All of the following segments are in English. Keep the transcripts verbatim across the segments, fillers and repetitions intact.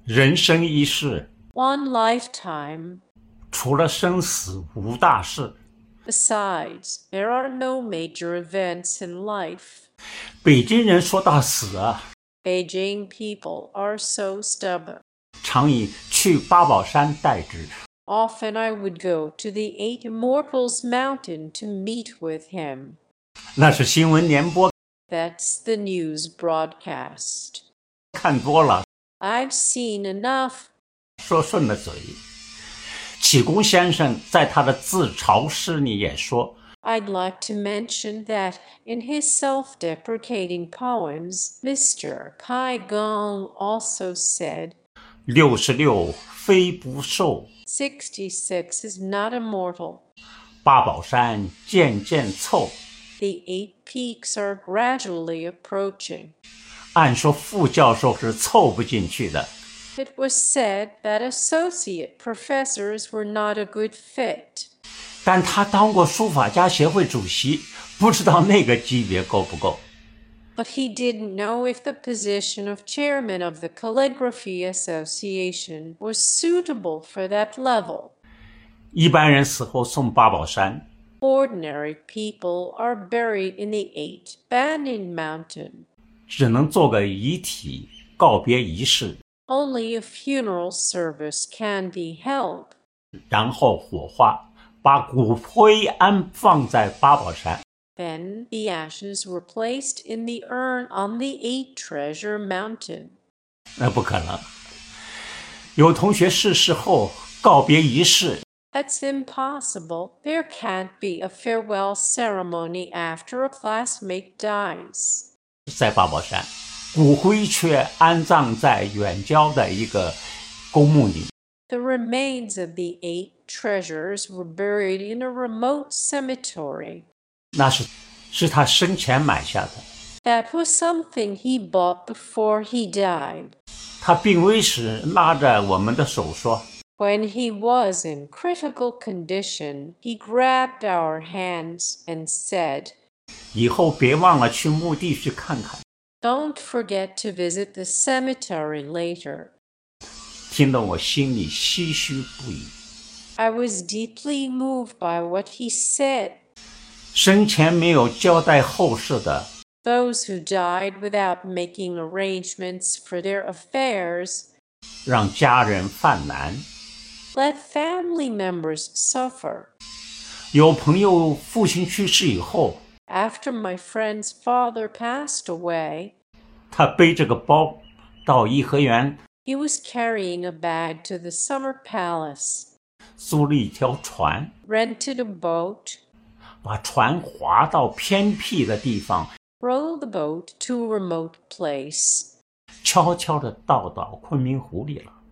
人生一世， One lifetime. 除了生死无大事。 Besides, there are no major events in life. 北京人说到死啊， Beijing people are so stubborn. 常以去八宝山代之。 Often I would go to the Eight Immortals Mountain to meet with him. 那是新闻联播 That's the news broadcast. 看多了， I've seen enough. 说顺了嘴。启功先生在他的自嘲诗里也说， I'd like to mention that in his self-deprecating poems, Mister Pai Gong also said, 六十六非不寿， sixty-six is not immortal. 八宝山渐渐凑。 The eight peaks are gradually approaching. 按说副教授是凑不进去的， It was said that associate professors were not a good fit. 但他当过书法家协会主席，不知道那个级别够不够。 But he didn't know if the position of chairman of the Calligraphy Association was suitable for that level. 一般人死后送八宝山， Ordinary people are buried in the Eight Banyan Mountain. 只能做个遗体告别仪式， Only a funeral service can be held. 然后火化，把骨灰安放在八宝山。 Then the ashes were placed in the urn on the Eight Treasure Mountain. 那不可能。有同学逝世后告别仪式， That's impossible. There can't be a farewell ceremony after a classmate dies. 在八宝山，骨灰却安葬在远郊的一个公墓里。 The remains of the eight treasures were buried in a remote cemetery. 那是是他生前买下的， That was something he bought before he died. 他病危时拉着我们的手说， When he was in critical condition, he grabbed our hands and said, 以后别忘了去墓地去看看。 Don't forget to visit the cemetery later. 听得我心里唏嘘不已。 I was deeply moved by what he said. 生前没有交代后事的， Those who died without making arrangements for their affairs, 让家人犯难。 let family members suffer. 有朋友父亲去世以后， After my friend's father passed away, 他背着个包到颐和园， he was carrying a bag to the Summer Palace, 租了一条船， rented a boat, 把船划到偏僻的地方， rowed the boat to a remote place, 悄悄地倒到昆明湖里了。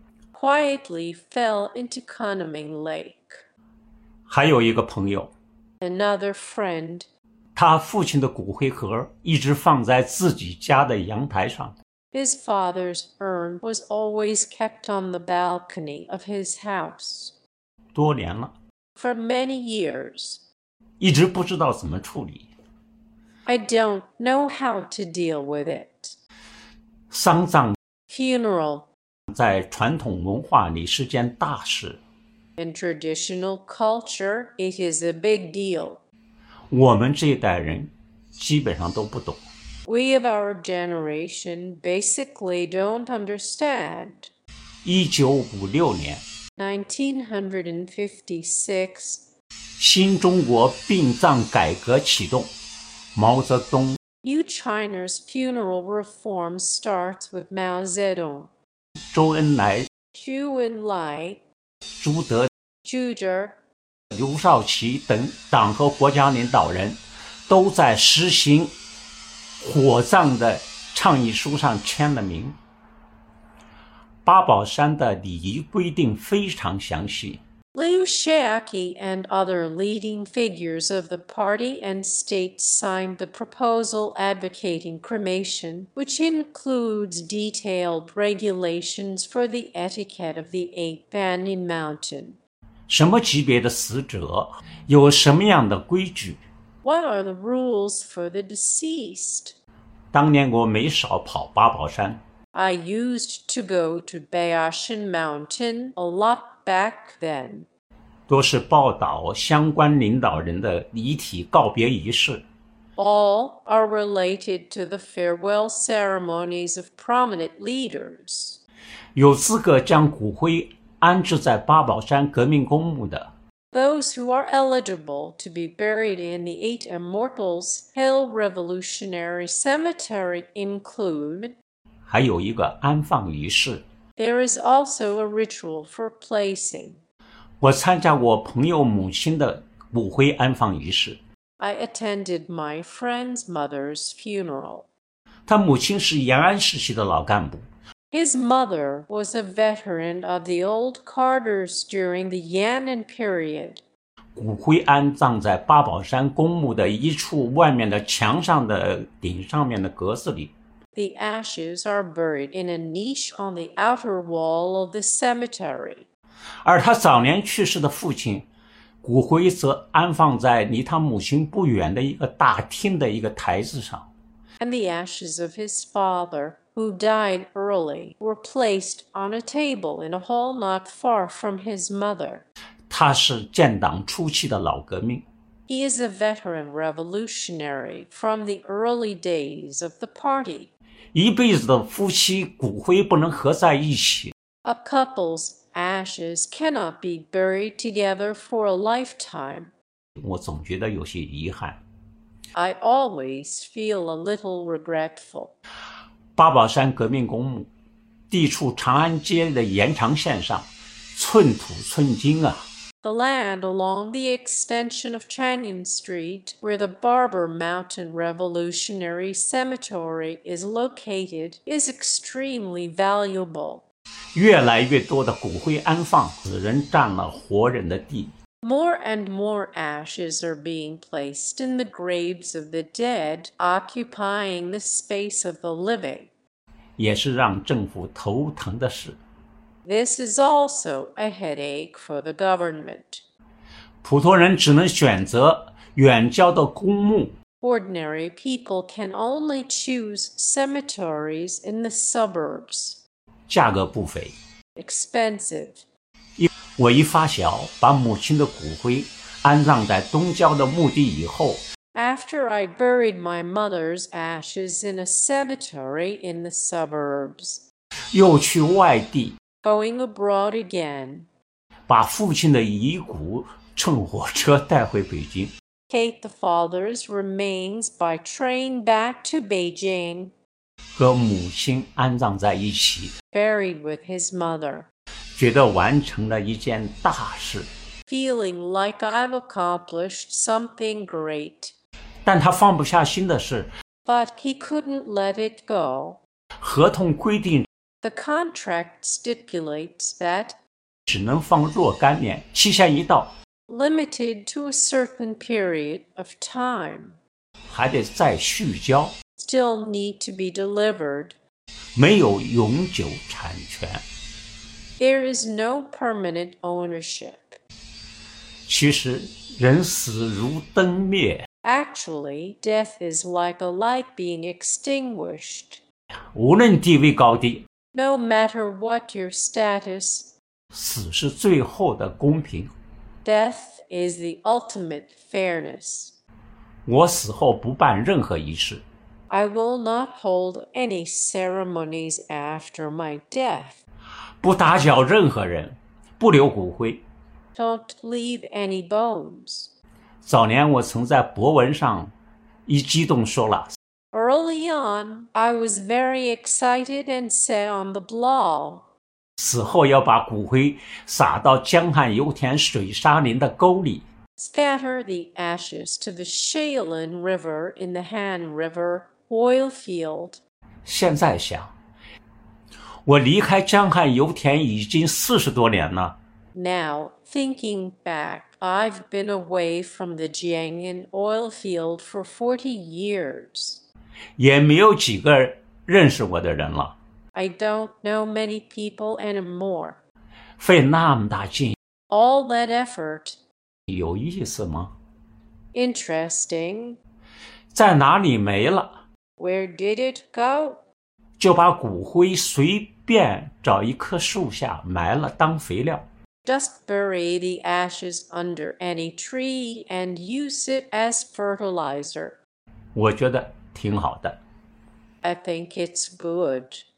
quietly fell into Kunming Lake. 还有一个朋友， Another friend, 他父亲的骨灰盒一直放在自己家的阳台上， his father's urn was always kept on the balcony of his house. 多年了， For many years, 一直不知道怎么处理。 I don't know how to deal with it. 丧葬 Funeral. 在传统文化里是件大事， In traditional culture, it is a big deal. 我们这一代人基本上都不懂。 We of our generation basically don't understand. 一九五六年， nineteen fifty-six, 新中国殡葬改革启动，毛泽东、 New China's funeral reform starts with Mao Zedong. 周恩来、 Zhou Enlai, 朱德、 Zhu Zhe, 刘少奇等党和国家领导人都在实行火葬的倡议书上签了名。八宝山的礼仪规定非常详细， Liu Shaoqi and other leading figures of the party and state signed the proposal advocating cremation, which includes detailed regulations for the etiquette of the Eight Banyan Mountain. 什么级别的死者有什么样的规矩。 What are the rules for the deceased? 当年我没少跑八宝山， I used to go to Bayashan Mountain a lot back then. 多是报道相关领导人的遗体告别仪式。 All are related to the farewell ceremonies of prominent leaders. 有资格将骨灰安置在八宝山革命公墓的， Those who are eligible to be buried in the Eight Immortals Hill Revolutionary Cemetery include. 还有一个安放仪式。 There is also a ritual for placing. 我参加我朋友母亲的骨灰安放仪式。 I attended my friend's mother's funeral. 他母亲是延安时期的老干部。 His mother was a veteran of the old Carters during the Yan'an period. 骨灰安葬在八宝山公墓的一处外面的墙上的顶上面的格子里。 The ashes are buried in a niche on the outer wall of the cemetery. 而他早年去世的父亲骨灰则安放在离他母亲不远的一个大厅的一个台子上。 And the ashes of his father, who died early, were placed on a table in a hall not far from his mother. 他是建党初期的老革命。 He is a veteran revolutionary from the early days of the party. 一辈子的夫妻骨灰不能合在一起。 A couple's ashes cannot be buried together for a lifetime. 我总觉得有些遗憾。 I always feel a little regretful. 八宝山革命公墓地处长安街的延长线上，寸土寸金啊。 The land along the extension of Chanian Street, where the Barber Mountain Revolutionary Cemetery is located, is extremely valuable. 越来越多的骨灰安放，死人占了活人的地。 More and more ashes are being placed in the graves of the dead, occupying the space of the living. 也是让政府头疼的事。 This is also a headache for the government. 普通人只能选择远郊的公墓。 Ordinary people can only choose cemeteries in the suburbs. 价格不菲。 Expensive. 我一发小，把母亲的骨灰安葬在东郊的墓地以后， After I buried my mother's ashes in a cemetery in the suburbs, 又去外地 going abroad again, 把父亲的遗骨乘火车带回北京。 take the father's remains by train back to Beijing, 和母亲安葬在一起， buried with his mother, 觉得完成了一件大事。 feeling like I've accomplished something great. 但他放不下心的是， But he couldn't let it go. 合同规定 The contract stipulates that, 只能放若干年，期限一到， limited to a certain period of time, 还得再续交， still need to be delivered. 没有永久产权。 There is no permanent ownership. 其实人死如灯灭， Actually, death is like a light being extinguished. 无论地位高低， No matter what your status, 死是最后的公平。 death is the ultimate fairness. 我死后不办任何仪式， I will not hold any ceremonies after my death. 不打搅任何人，不留骨灰。 Don't leave any bones. 早年我曾在博文上一激动说了， Early on, I was very excited and said on the blog, 死后要把骨灰撒到江汉油田水沙林的沟里。 scatter the ashes to the Shaolin River in the Han River oil field. 现在想，我离开江汉油田已经四十多年了， Now, thinking back, I've been away from the Jiangyan oil field for forty years. 也没有几个认识我的人了。 I don't know many people anymore. 费那么大劲， All that effort, 有意思吗？ interesting. 在哪里没了？ Where did it go? 就把骨灰随便找一棵树下埋了当肥料。 Just bury the ashes under any tree and use it as fertilizer. 我觉得挺好的。 I think it's good.